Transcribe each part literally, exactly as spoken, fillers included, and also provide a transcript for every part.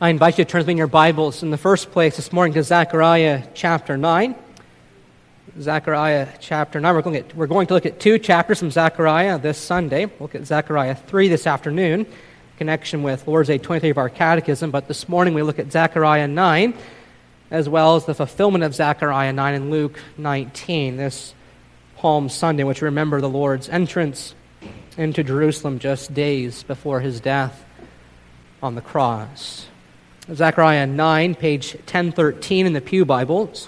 I invite you to turn with me in your Bibles in the first place this morning to Zechariah chapter nine. Zechariah chapter nine. We're going, at, we're going to look at two chapters from Zechariah this Sunday. We'll look at Zechariah three this afternoon in connection with Lord's Day twenty-three of our Catechism. But this morning we look at Zechariah nine, as well as the fulfillment of Zechariah nine in Luke nineteen, this Palm Sunday, which we remember the Lord's entrance into Jerusalem just days before his death on the cross. Zechariah nine, page ten thirteen in the Pew Bibles.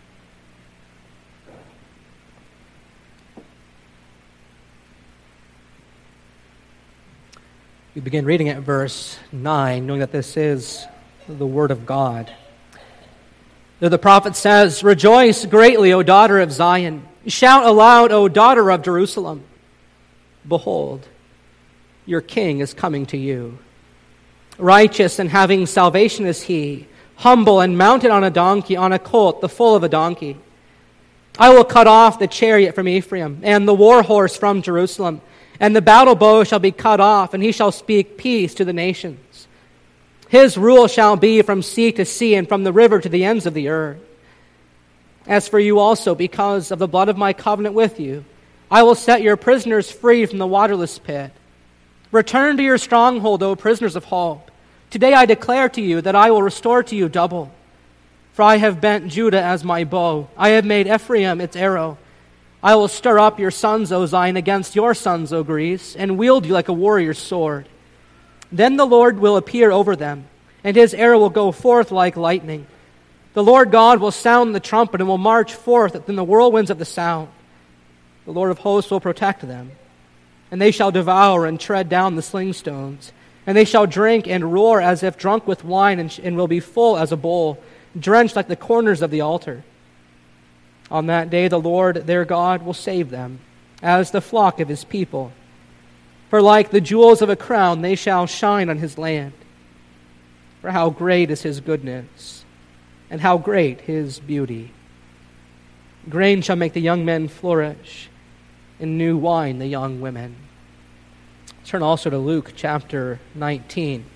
We begin reading at verse nine, knowing that this is the Word of God. There the prophet says, "Rejoice greatly, O daughter of Zion. Shout aloud, O daughter of Jerusalem. Behold, your king is coming to you. Righteous and having salvation is he, humble and mounted on a donkey, on a colt, the foal of a donkey. I will cut off the chariot from Ephraim, and the war horse from Jerusalem, and the battle bow shall be cut off, and he shall speak peace to the nations. His rule shall be from sea to sea, and from the river to the ends of the earth. As for you also, because of the blood of my covenant with you, I will set your prisoners free from the waterless pit. Return to your stronghold, O prisoners of hope. Today I declare to you that I will restore to you double. For I have bent Judah as my bow. I have made Ephraim its arrow. I will stir up your sons, O Zion, against your sons, O Greece, and wield you like a warrior's sword. Then the Lord will appear over them, and his arrow will go forth like lightning. The Lord God will sound the trumpet and will march forth in the whirlwinds of the south. The Lord of hosts will protect them. And they shall devour and tread down the sling stones. And they shall drink and roar as if drunk with wine, and, sh- and will be full as a bowl, drenched like the corners of the altar. On that day the Lord their God will save them, as the flock of his people. For like the jewels of a crown they shall shine on his land. For how great is his goodness, and how great his beauty. Grain shall make the young men flourish, and new wine the young women." Turn also to Luke chapter nineteen.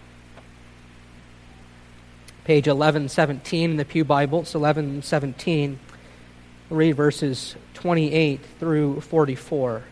Page eleven seventeen in the Pew Bibles, eleven seventeen. We'll read verses twenty-eight through forty-four.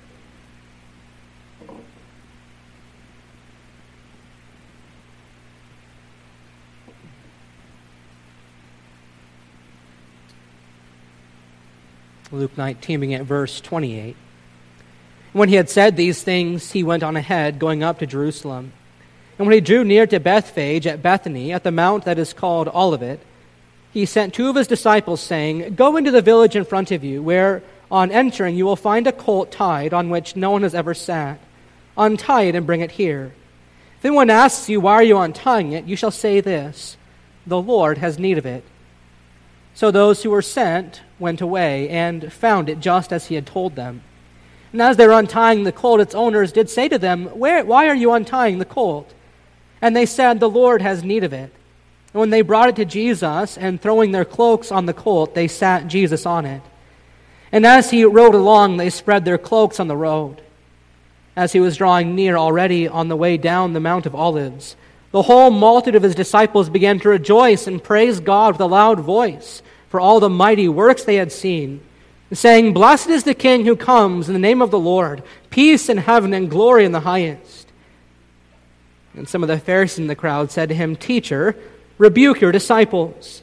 Luke nineteen, beginning at verse twenty-eight. When he had said these things, he went on ahead, going up to Jerusalem. And when he drew near to Bethphage at Bethany, at the mount that is called Olivet, he sent two of his disciples, saying, "Go into the village in front of you, where on entering you will find a colt tied, on which no one has ever sat. Untie it and bring it here. If anyone asks you, 'Why are you untying it?' you shall say this, 'The Lord has need of it.'" So those who were sent went away and found it just as he had told them. And as they were untying the colt, its owners did say to them, Where, why are you untying the colt? And they said, "The Lord has need of it." And when they brought it to Jesus, and throwing their cloaks on the colt, they sat Jesus on it. And as he rode along, they spread their cloaks on the road. As he was drawing near already on the way down the Mount of Olives, the whole multitude of his disciples began to rejoice and praise God with a loud voice for all the mighty works they had seen, saying, "Blessed is the King who comes in the name of the Lord, peace in heaven and glory in the highest." And some of the Pharisees in the crowd said to him, "Teacher, rebuke your disciples."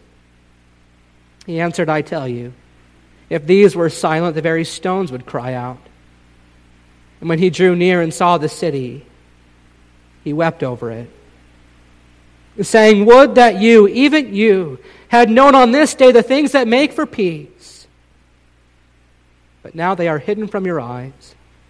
He answered, "I tell you, if these were silent, the very stones would cry out." And when he drew near and saw the city, he wept over it, saying, "Would that you, even you, had known on this day the things that make for peace. But now they are hidden from your eyes.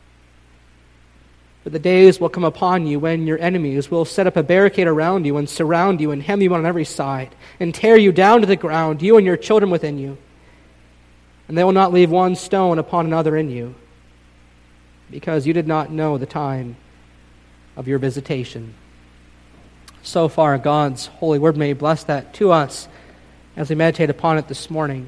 But the days will come upon you when your enemies will set up a barricade around you and surround you and hem you on every side and tear you down to the ground, you and your children within you. And they will not leave one stone upon another in you, because you did not know the time of your visitation." So far, God's holy word, may bless that to us as we meditate upon it this morning.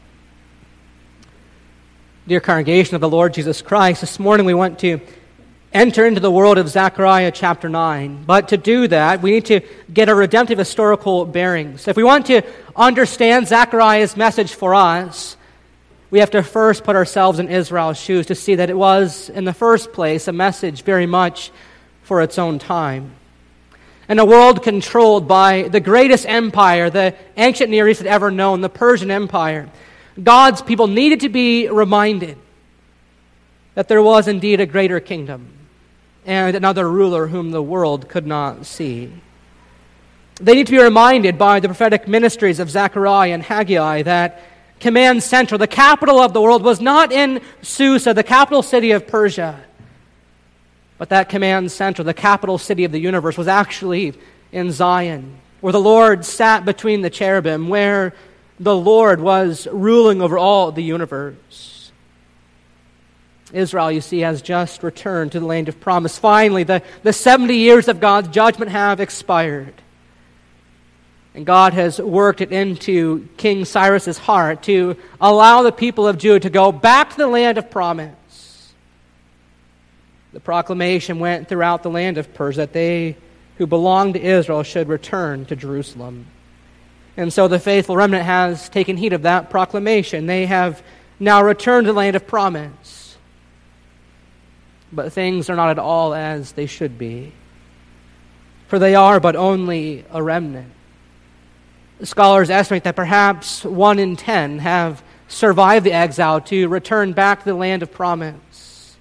Dear congregation of the Lord Jesus Christ, this morning we want to enter into the world of Zechariah chapter nine. But to do that, we need to get a redemptive historical bearings. If we want to understand Zechariah's message for us, we have to first put ourselves in Israel's shoes to see that it was, in the first place, a message very much for its own time. In a world controlled by the greatest empire the ancient Near East had ever known, the Persian Empire, God's people needed to be reminded that there was indeed a greater kingdom and another ruler whom the world could not see. They need to be reminded by the prophetic ministries of Zechariah and Haggai that command center, the capital of the world, was not in Susa, the capital city of Persia, but that command center, the capital city of the universe, was actually in Zion, where the Lord sat between the cherubim, where the Lord was ruling over all the universe. Israel, you see, has just returned to the land of promise. Finally, the, the seventy years of God's judgment have expired. And God has worked it into King Cyrus's heart to allow the people of Judah to go back to the land of promise. The proclamation went throughout the land of Persia that they who belonged to Israel should return to Jerusalem. And so the faithful remnant has taken heed of that proclamation. They have now returned to the land of promise. But things are not at all as they should be, for they are but only a remnant. Scholars estimate that perhaps one in ten have survived the exile to return back to the land of promise.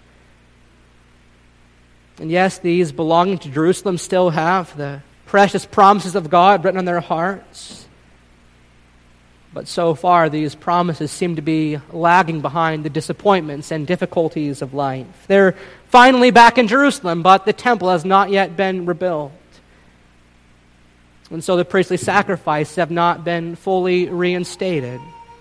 And yes, these belonging to Jerusalem still have the precious promises of God written on their hearts. But so far, these promises seem to be lagging behind the disappointments and difficulties of life. They're finally back in Jerusalem, but the temple has not yet been rebuilt. And so the priestly sacrifices have not been fully reinstated.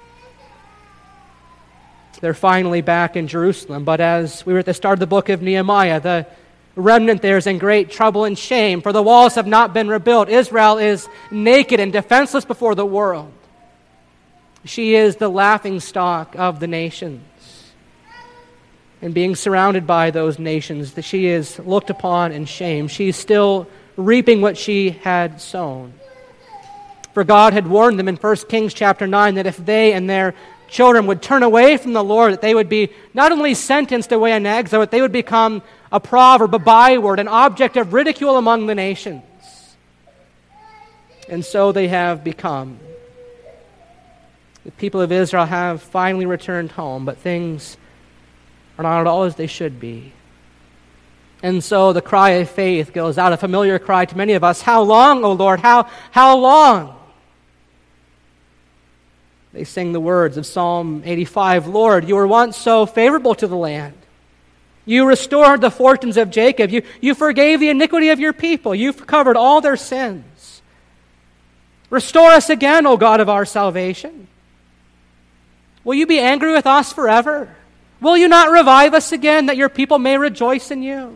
They're finally back in Jerusalem, but as we were at the start of the book of Nehemiah, the remnant there is in great trouble and shame, for the walls have not been rebuilt. Israel is naked and defenseless before the world. She is the laughingstock of the nations. And being surrounded by those nations, that she is looked upon in shame. She's still reaping what she had sown. For God had warned them in First Kings chapter nine that if they and their children would turn away from the Lord, that they would be not only sentenced away in exile, but they would become a proverb, a byword, an object of ridicule among the nations. And so they have become. The people of Israel have finally returned home, but things are not at all as they should be. And so the cry of faith goes out, a familiar cry to many of us. How long, O Lord? How, how long? They sing the words of Psalm eighty-five, Lord, you were once so favorable to the land. You restored the fortunes of Jacob. You, you forgave the iniquity of your people. You've covered all their sins. Restore us again, O God of our salvation. Will you be angry with us forever? Will you not revive us again, that your people may rejoice in you?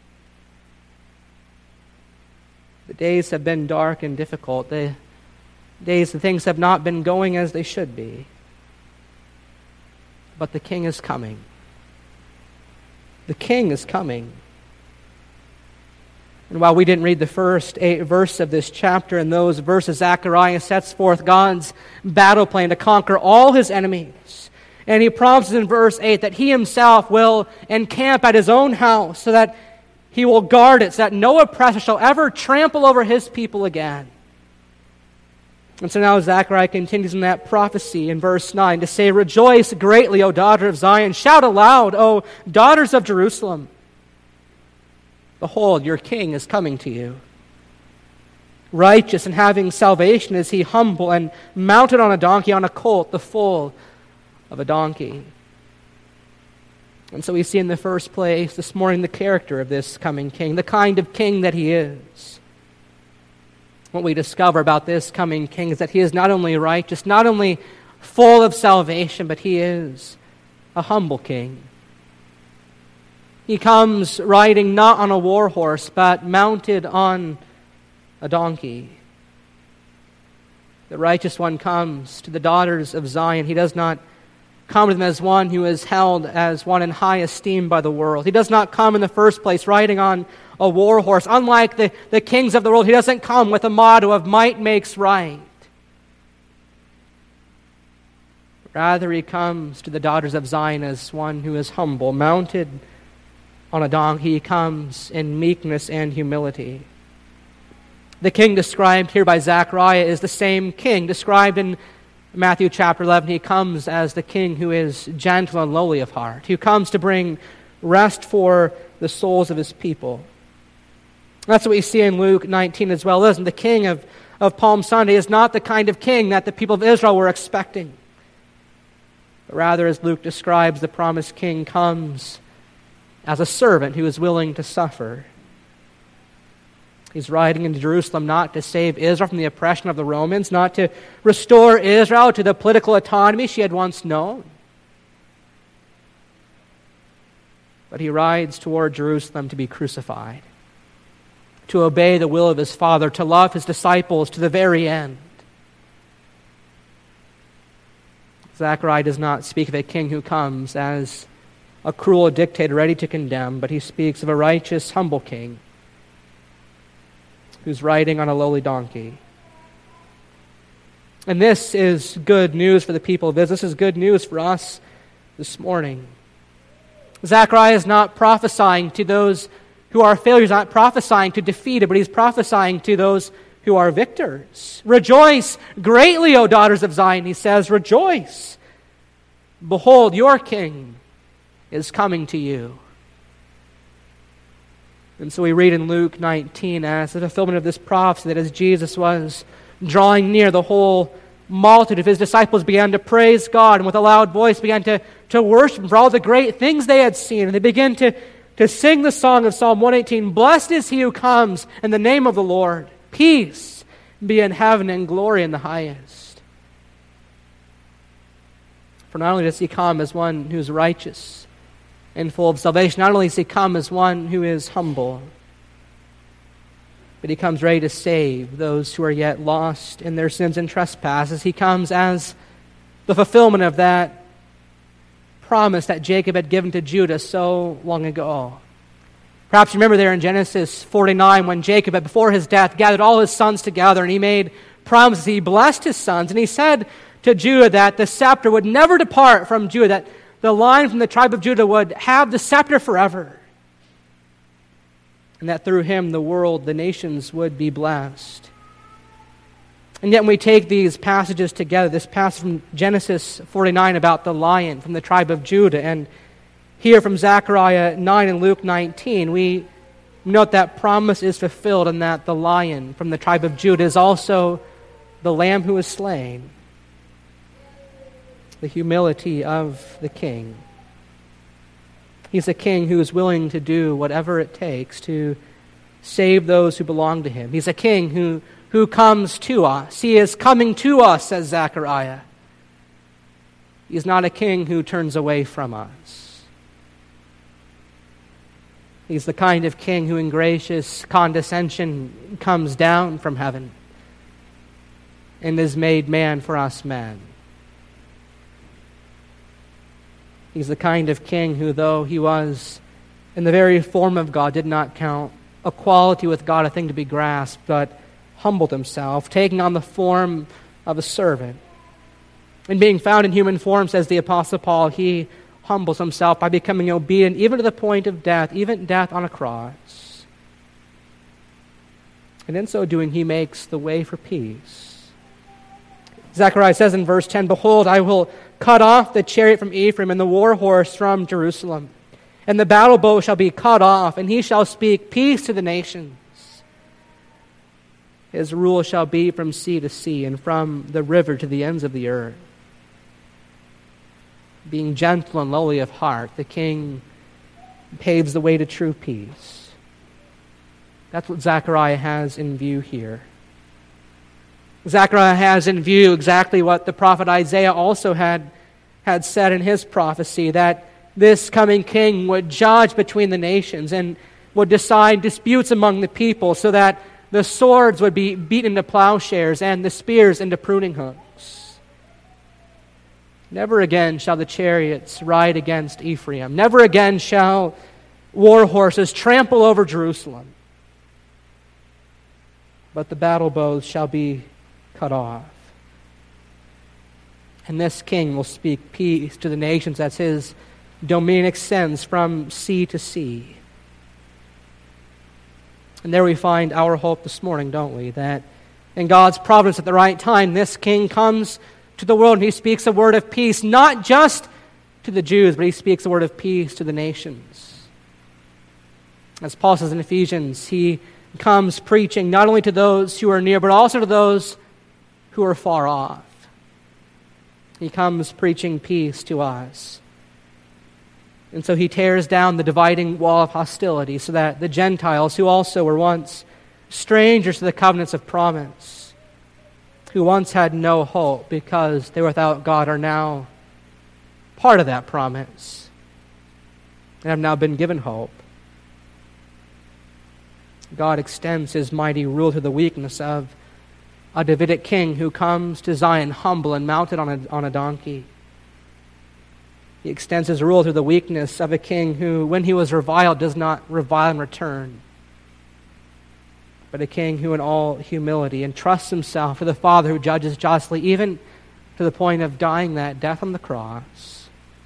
The days have been dark and difficult. The days, the things have not been going as they should be. But the King is coming. The King is coming. And while we didn't read the first eight verses of this chapter, in those verses, Zechariah sets forth God's battle plan to conquer all his enemies. And he promises in verse eight that he himself will encamp at his own house so that he will guard it, so that no oppressor shall ever trample over his people again. And so now Zechariah continues in that prophecy in verse nine to say, Rejoice greatly, O daughter of Zion. Shout aloud, O daughters of Jerusalem. Behold, your king is coming to you. Righteous and having salvation is he, humble and mounted on a donkey, on a colt, the foal of a donkey. And so we see in the first place this morning the character of this coming king, the kind of king that he is. What we discover about this coming king is that he is not only righteous, not only full of salvation, but he is a humble king. He comes riding not on a war horse, but mounted on a donkey. The righteous one comes to the daughters of Zion. He does not come to them as one who is held as one in high esteem by the world. He does not come in the first place riding on a war horse. Unlike the, the kings of the world, he doesn't come with a motto of might makes right. Rather, he comes to the daughters of Zion as one who is humble, mounted on a donkey. He comes in meekness and humility. The king described here by Zechariah is the same king described in Matthew chapter eleven. He comes as the king who is gentle and lowly of heart, who comes to bring rest for the souls of his people. That's what we see in Luke nineteen as well, isn't it? The king of, of Palm Sunday is not the kind of king that the people of Israel were expecting. But rather, as Luke describes, the promised king comes as a servant who is willing to suffer. He's riding into Jerusalem not to save Israel from the oppression of the Romans, not to restore Israel to the political autonomy she had once known. But he rides toward Jerusalem to be crucified, to obey the will of his Father, to love his disciples to the very end. Zechariah does not speak of a king who comes as a cruel dictator ready to condemn, but he speaks of a righteous, humble king who's riding on a lowly donkey. And this is good news for the people of Israel. This is good news for us this morning. Zechariah is not prophesying to those who are failures, not prophesying to defeated, but he's prophesying to those who are victors. Rejoice greatly, O daughters of Zion, he says, rejoice. Behold, your king is coming to you. And so we read in Luke nineteen as the fulfillment of this prophecy that as Jesus was drawing near, the whole multitude of his disciples began to praise God and with a loud voice began to, to worship for all the great things they had seen. And they began to, to sing the song of Psalm one eighteen, blessed is he who comes in the name of the Lord. Peace be in heaven and glory in the highest. For not only does he come as one who is righteous and full of salvation, not only does he come as one who is humble, but he comes ready to save those who are yet lost in their sins and trespasses. He comes as the fulfillment of that promise that Jacob had given to Judah so long ago. Perhaps you remember there in Genesis forty-nine when Jacob, before his death, gathered all his sons together and he made promises. He blessed his sons and he said to Judah that the scepter would never depart from Judah, that the line from the tribe of Judah would have the scepter forever, and that through him the world, the nations would be blessed. And yet when we take these passages together, this passage from Genesis forty-nine about the lion from the tribe of Judah, and here from Zechariah nine and Luke nineteen, we note that promise is fulfilled and that the lion from the tribe of Judah is also the lamb who is slain. The humility of the king. He's a king who is willing to do whatever it takes to save those who belong to him. He's a king who, who comes to us. He is coming to us, says Zechariah. He's not a king who turns away from us. He's the kind of king who in gracious condescension comes down from heaven and is made man for us men. He's the kind of king who, though he was in the very form of God, did not count equality with God a thing to be grasped, but humbled himself, taking on the form of a servant. And being found in human form, says the Apostle Paul, he humbles himself by becoming obedient even to the point of death, even death on a cross. And in so doing, he makes the way for peace. Zechariah says in verse ten, behold, I will cut off the chariot from Ephraim and the war horse from Jerusalem. And the battle bow shall be cut off, and he shall speak peace to the nations. His rule shall be from sea to sea and from the river to the ends of the earth. Being gentle and lowly of heart, the king paves the way to true peace. That's what Zechariah has in view here. Zechariah has in view exactly what the prophet Isaiah also had, had said in his prophecy, that this coming king would judge between the nations and would decide disputes among the people so that the swords would be beaten into plowshares and the spears into pruning hooks. Never again shall the chariots ride against Ephraim. Never again shall war horses trample over Jerusalem. But the battle bows shall be cut off. And this king will speak peace to the nations as his dominion extends from sea to sea. And there we find our hope this morning, don't we? That in God's providence at the right time, this king comes to the world and he speaks a word of peace, not just to the Jews, but he speaks a word of peace to the nations. As Paul says in Ephesians, he comes preaching not only to those who are near, but also to those who are far off. He comes preaching peace to us. And so he tears down the dividing wall of hostility so that the Gentiles, who also were once strangers to the covenants of promise, who once had no hope because they were without God, are now part of that promise and have now been given hope. God extends his mighty rule to the weakness of a Davidic king who comes to Zion humble and mounted on a, on a donkey. He extends his rule through the weakness of a king who, when he was reviled, does not revile in return, but a king who in all humility entrusts himself to the Father who judges justly, even to the point of dying that death on the cross.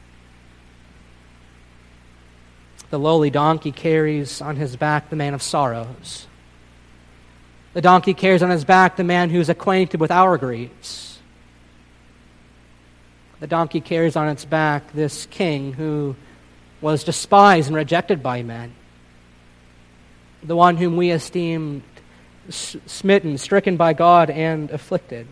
The lowly donkey carries on his back the man of sorrows. The donkey carries on his back the man who's acquainted with our griefs. The donkey carries on its back this king who was despised and rejected by men. The one whom we esteemed smitten, stricken by God, and afflicted.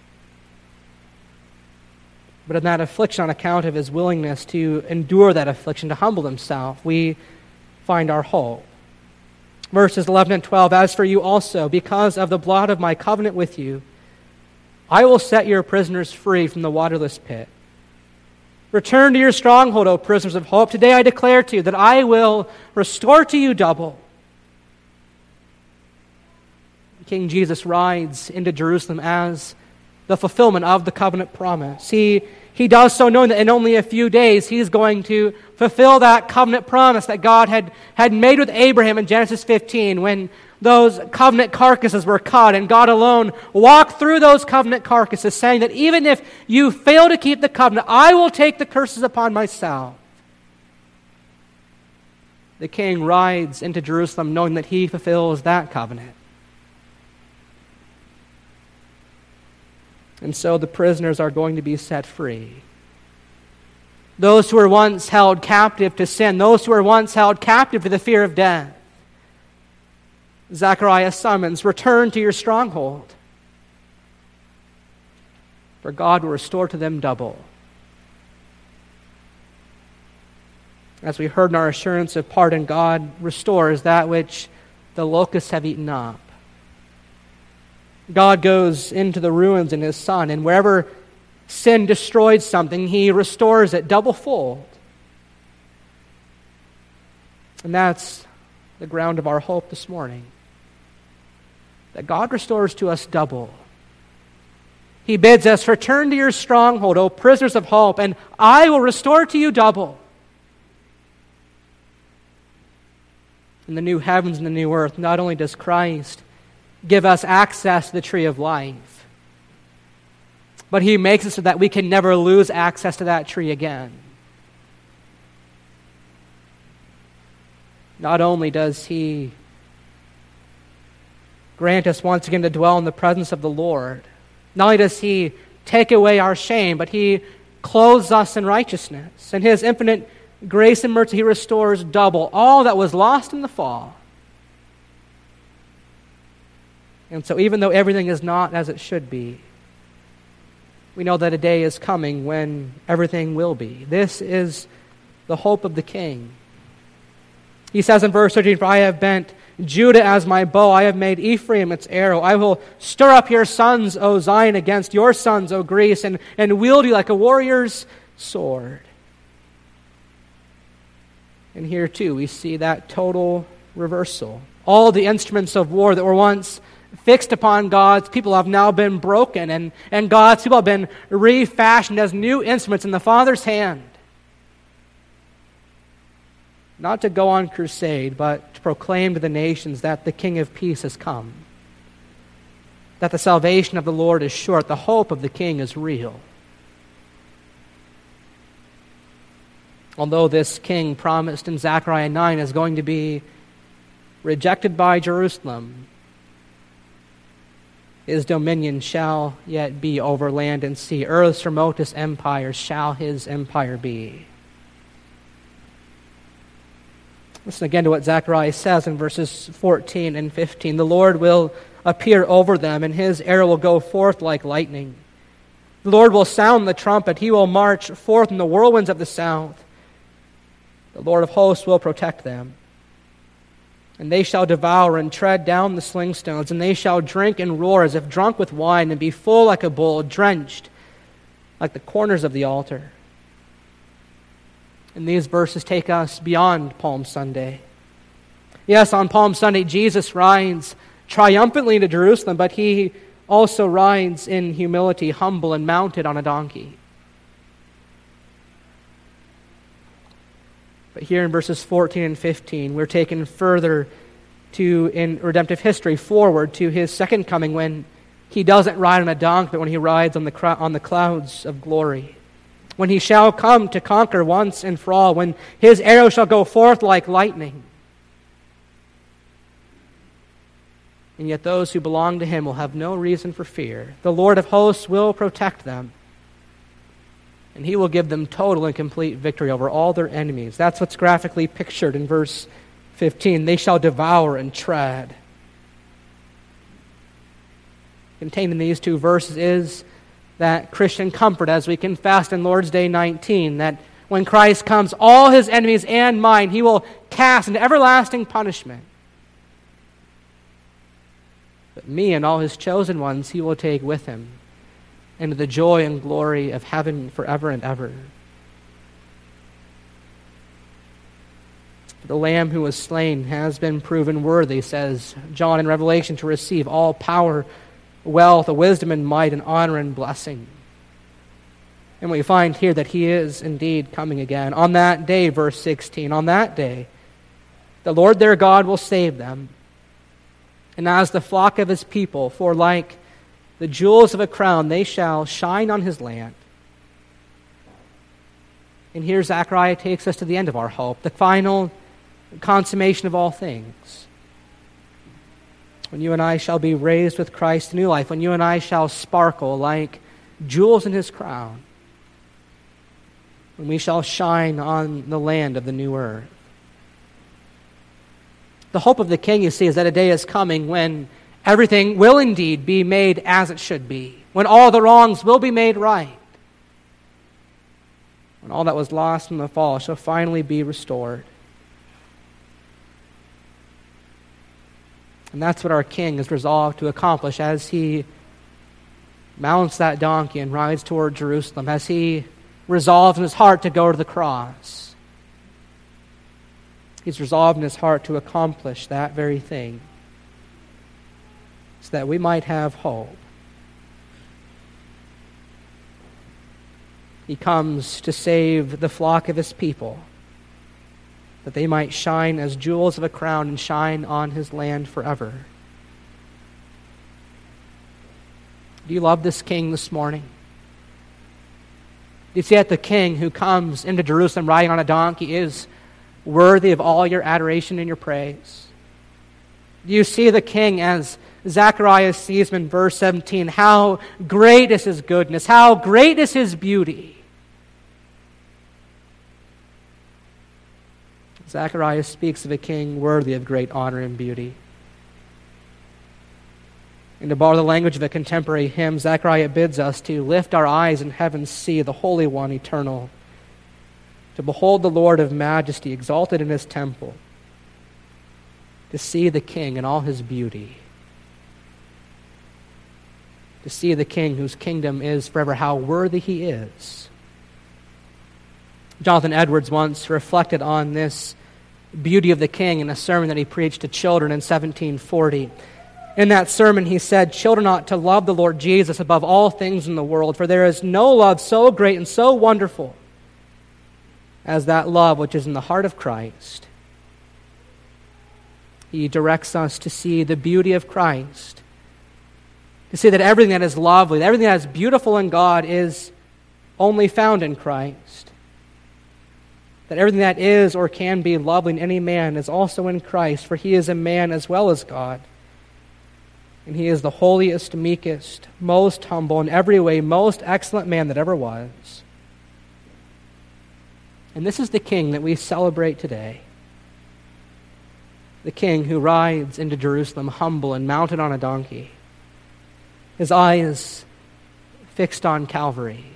But in that affliction, on account of his willingness to endure that affliction, to humble himself, we find our hope. Verses eleven and twelve, as for you also, because of the blood of my covenant with you, I will set your prisoners free from the waterless pit. Return to your stronghold, O prisoners of hope. Today I declare to you that I will restore to you double. King Jesus rides into Jerusalem as the fulfillment of the covenant promise. He, he does so knowing that in only a few days he's going to fulfill that covenant promise that God had, had made with Abraham in Genesis fifteen when those covenant carcasses were cut and God alone walked through those covenant carcasses saying that even if you fail to keep the covenant, I will take the curses upon myself. The king rides into Jerusalem knowing that he fulfills that covenant. And so the prisoners are going to be set free. Those who were once held captive to sin, those who were once held captive to the fear of death. Zechariah summons, return to your stronghold, for God will restore to them double. As we heard in our assurance of pardon, God restores that which the locusts have eaten up. God goes into the ruins in his Son, and wherever sin destroyed something, he restores it double-fold. And that's the ground of our hope this morning, that God restores to us double. He bids us, return to your stronghold, O prisoners of hope, and I will restore to you double. In the new heavens and the new earth, not only does Christ give us access to the tree of life, but he makes it so that we can never lose access to that tree again. Not only does he grant us once again to dwell in the presence of the Lord, not only does he take away our shame, but he clothes us in righteousness. In his infinite grace and mercy, he restores double all that was lost in the fall. And so even though everything is not as it should be, we know that a day is coming when everything will be. This is the hope of the King. He says in verse thirteen, for I have bent Judah as my bow, I have made Ephraim its arrow. I will stir up your sons, O Zion, against your sons, O Greece, and, and wield you like a warrior's sword. And here too we see that total reversal. All the instruments of war that were once fixed upon God's people have now been broken, and, and God's people have been refashioned as new instruments in the Father's hand. Not to go on crusade, but to proclaim to the nations that the King of Peace has come, that the salvation of the Lord is sure, the hope of the King is real. Although this king promised in Zechariah nine is going to be rejected by Jerusalem, his dominion shall yet be over land and sea. Earth's remotest empires shall his empire be. Listen again to what Zechariah says in verses fourteen and fifteen. The Lord will appear over them, and his arrow will go forth like lightning. The Lord will sound the trumpet. He will march forth in the whirlwinds of the south. The Lord of hosts will protect them. And they shall devour and tread down the slingstones, and they shall drink and roar as if drunk with wine, and be full like a bowl, drenched like the corners of the altar. And these verses take us beyond Palm Sunday. Yes, on Palm Sunday, Jesus rides triumphantly into Jerusalem, but he also rides in humility, humble and mounted on a donkey. But here in verses fourteen and fifteen, we're taken further to, in redemptive history, forward to his second coming, when he doesn't ride on a donkey, but when he rides on the cr- on the clouds of glory. When he shall come to conquer once and for all, when his arrow shall go forth like lightning. And yet those who belong to him will have no reason for fear. The Lord of hosts will protect them. And he will give them total and complete victory over all their enemies. That's what's graphically pictured in verse fifteen. They shall devour and tread. Contained in these two verses is that Christian comfort as we confessed in Lord's Day nineteen, that when Christ comes, all his enemies and mine he will cast into everlasting punishment. But me and all his chosen ones he will take with him into the joy and glory of heaven forever and ever. The Lamb who was slain has been proven worthy, says John in Revelation, to receive all power, wealth, wisdom, and might, and honor and blessing. And we find here that he is indeed coming again. On that day, verse sixteen, on that day, the Lord their God will save them. And as the flock of his people, for like the jewels of a crown, they shall shine on his land. And here Zechariah takes us to the end of our hope, the final consummation of all things. When you and I shall be raised with Christ to new life, when you and I shall sparkle like jewels in his crown, when we shall shine on the land of the new earth. The hope of the King, you see, is that a day is coming when everything will indeed be made as it should be, when all the wrongs will be made right, when all that was lost in the fall shall finally be restored. And that's what our King is resolved to accomplish as he mounts that donkey and rides toward Jerusalem, as he resolves in his heart to go to the cross. He's resolved in his heart to accomplish that very thing, so that we might have hope. He comes to save the flock of his people, that they might shine as jewels of a crown and shine on his land forever. Do you love this King this morning? Do you see that the King who comes into Jerusalem riding on a donkey is worthy of all your adoration and your praise? Do you see the King as Zechariah sees him in verse seventeen? How great is his goodness, how great is his beauty. Zechariah speaks of a king worthy of great honor and beauty. And to borrow the language of a contemporary hymn, Zechariah bids us to lift our eyes in heaven, see the Holy One eternal, to behold the Lord of majesty exalted in his temple, to see the King in all his beauty, to see the King whose kingdom is forever, how worthy he is. Jonathan Edwards once reflected on this beauty of the King in a sermon that he preached to children in seventeen forty. In that sermon, he said, children ought to love the Lord Jesus above all things in the world, for there is no love so great and so wonderful as that love which is in the heart of Christ. He directs us to see the beauty of Christ, to see that everything that is lovely, everything that is beautiful in God is only found in Christ. That everything that is or can be lovely in any man is also in Christ, for he is a man as well as God. And he is the holiest, meekest, most humble, in every way, most excellent man that ever was. And this is the King that we celebrate today. The King who rides into Jerusalem humble and mounted on a donkey. His eyes fixed on Calvary.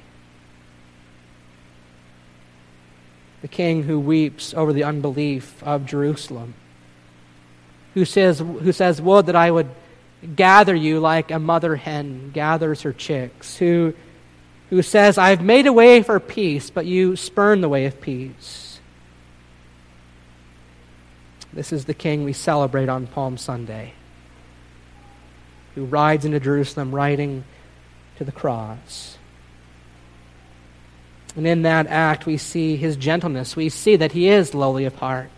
The King who weeps over the unbelief of Jerusalem. Who says, who says, would that I would gather you like a mother hen gathers her chicks, who, who says, I've made a way for peace, but you spurn the way of peace. This is the King we celebrate on Palm Sunday, who rides into Jerusalem riding to the cross. And in that act we see his gentleness. We see that he is lowly of heart.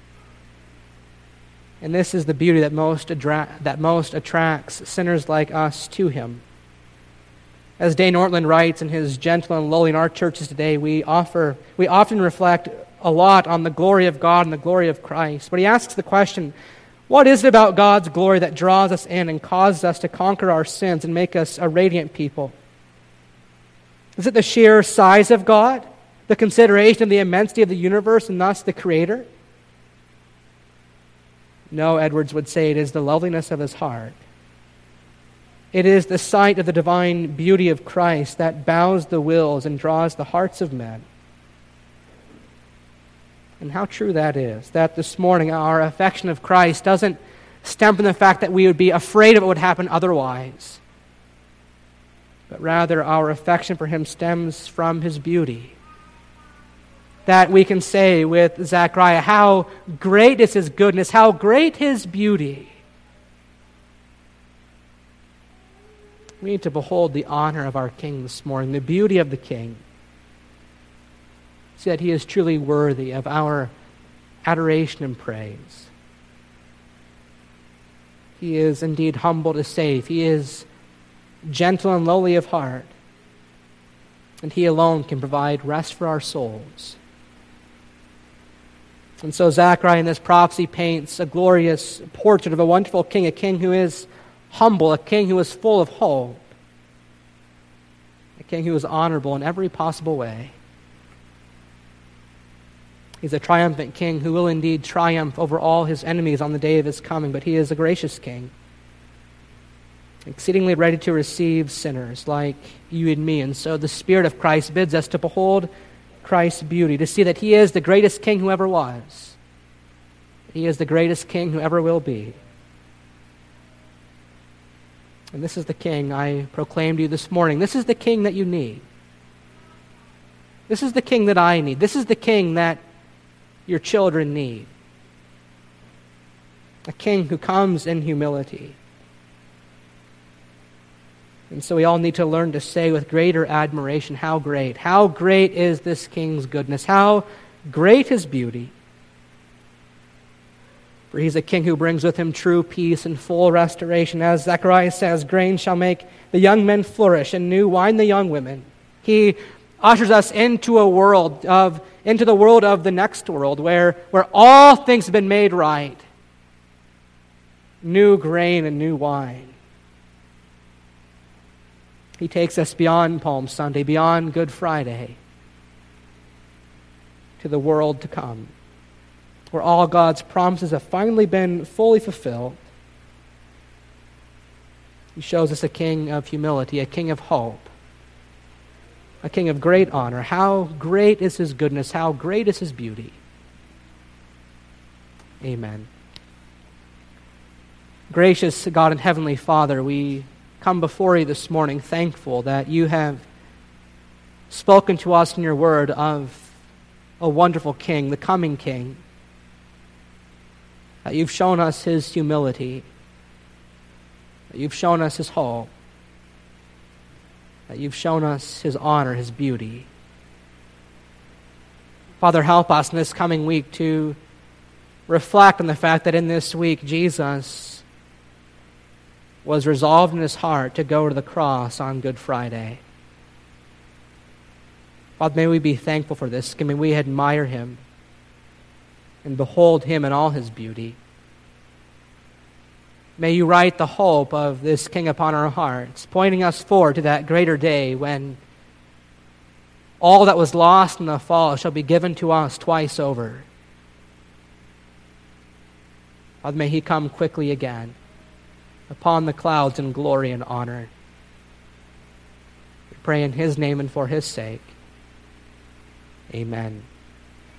And this is the beauty that most adra- that most attracts sinners like us to him. As Dane Ortland writes in his Gentle and Lowly in our churches today, we offer we often reflect a lot on the glory of God and the glory of Christ. But he asks the question, what is it about God's glory that draws us in and causes us to conquer our sins and make us a radiant people? Is it the sheer size of God, the consideration of the immensity of the universe and thus the Creator? No, Edwards would say it is the loveliness of his heart. It is the sight of the divine beauty of Christ that bows the wills and draws the hearts of men. And how true that is, that this morning our affection of Christ doesn't stem from the fact that we would be afraid of what would happen otherwise, but rather our affection for him stems from his beauty. That we can say with Zechariah, how great is his goodness, how great his beauty. We need to behold the honor of our King this morning, the beauty of the King. See that he is truly worthy of our adoration and praise. He is indeed humble to save. He is gentle and lowly of heart. And he alone can provide rest for our souls. And so Zechariah in this prophecy paints a glorious portrait of a wonderful king, a king who is humble, a king who is full of hope, a king who is honorable in every possible way. He's a triumphant king who will indeed triumph over all his enemies on the day of his coming, but he is a gracious king, exceedingly ready to receive sinners like you and me. And so the Spirit of Christ bids us to behold Christ's beauty, to see that he is the greatest king who ever was. He is the greatest king who ever will be. And this is the king I proclaim to you this morning. This is the king that you need. This is the king that I need. This is the king that your children need. A king who comes in humility. And so we all need to learn to say with greater admiration, how great, how great is this king's goodness, how great his beauty. For he's a king who brings with him true peace and full restoration. As Zechariah says, grain shall make the young men flourish, and new wine the young women. He ushers us into a world of, into the world of the next world, where, where all things have been made right. New grain and new wine. He takes us beyond Palm Sunday, beyond Good Friday, to the world to come, where all God's promises have finally been fully fulfilled. He shows us a king of humility, a king of hope, a king of great honor. How great is his goodness, how great is his beauty. Amen. Gracious God and Heavenly Father, we come before you this morning thankful that you have spoken to us in your word of a wonderful king, the coming king. That you've shown us his humility. that you've shown us his hope, that you've shown us his honor, his beauty. Father, help us in this coming week to reflect on the fact that in this week, Jesus was resolved in his heart to go to the cross on Good Friday. Father, may we be thankful for this. May we admire him and behold him in all his beauty. May you write the hope of this King upon our hearts, pointing us forward to that greater day when all that was lost in the fall shall be given to us twice over. Father, may he come quickly again upon the clouds in glory and honor. We pray in his name and for his sake. Amen.